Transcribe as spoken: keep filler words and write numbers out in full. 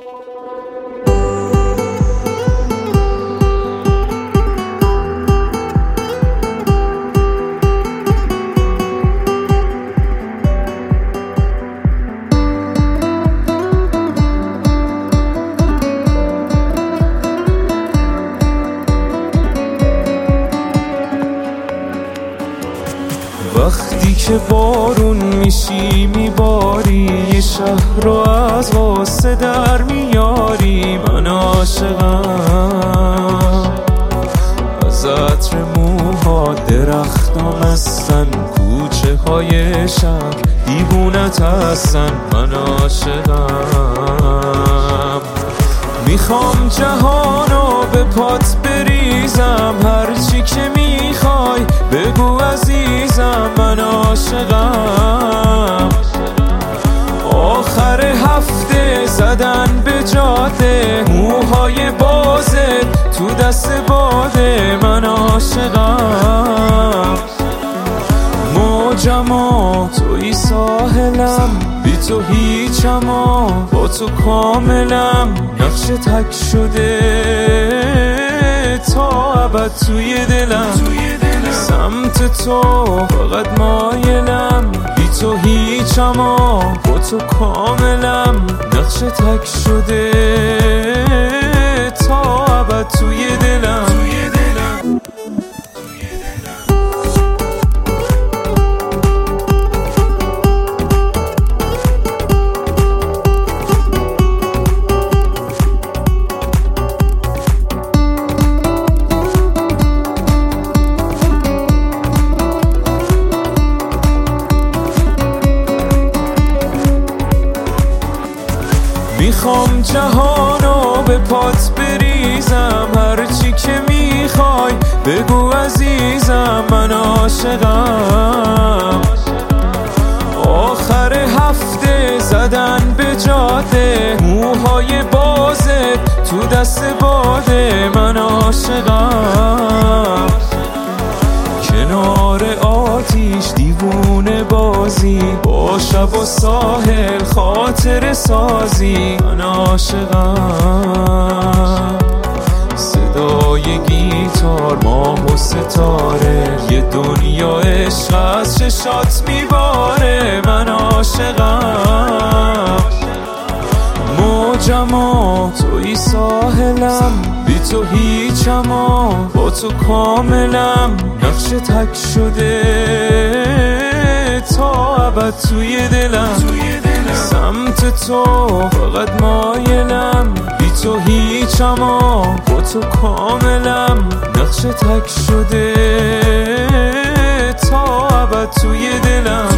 وقتی که بارون میشی میباری یه شهر رو از واسه در میاری، من عاشقم از عطر موها، درختام هستن، کوچه های شهر دیوونت هستن، من عاشقم. میخوام جهانو به پات بریزم، هرچی که میخوای بگو عزیزم، من عاشقم. آخر هفته زدن به جاده، موهای بازت تو دست باده، من عاشقم. موجما توی ساحلم، بی تو هیچم و با تو کاملم، نقش تک شده تا ابد توی دلم، سمت تو فقط مایلم، بی تو هیچم و با تو کاملم، نقش تک شده تا ابد توی دلم. میخوام جهانو به پات بریزم، هرچی که میخوای بگو عزیزم، من عاشقم. آخر هفته زدن به جاده، موهای بازت تو دست باده، من عاشقم. کنار آتیش دیوونه بازی، با شب و ساحل خاطر سازی، من عاشقم. صدای گیتار، ماه و ستاره، یه دنیا عشق از چشات میباره، من عاشقم. موجما توی ساحلم، بی تو هیچم و با تو کاملم، نقش تک شده تا ابد توی دلم، سمت تو فقط مایلم، بی تو هیچم و با تو کاملم، نقش تک شده تا ابد توی دلم.